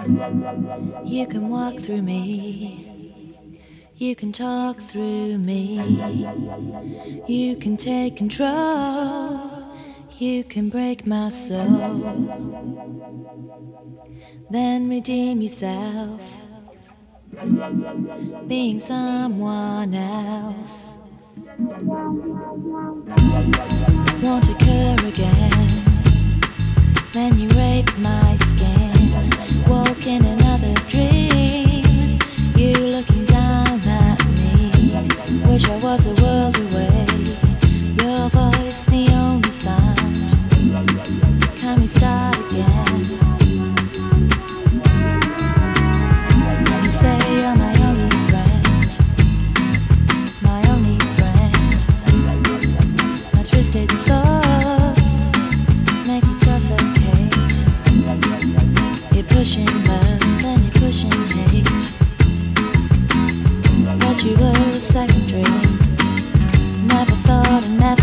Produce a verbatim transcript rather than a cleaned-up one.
You can walk through me, you can talk through me, you can take control, you can break my soul, then redeem yourself, being someone else. Won't occur again, then you rape my skin, woke in another dream, you looking down at me, wish I was a world away, your voice the only sound, can we start again? You say you're my only friend, my only friend, my twisted thoughts make me suffocate, you're pushing love, then you're pushing hate, thought you were a second dream, never thought and never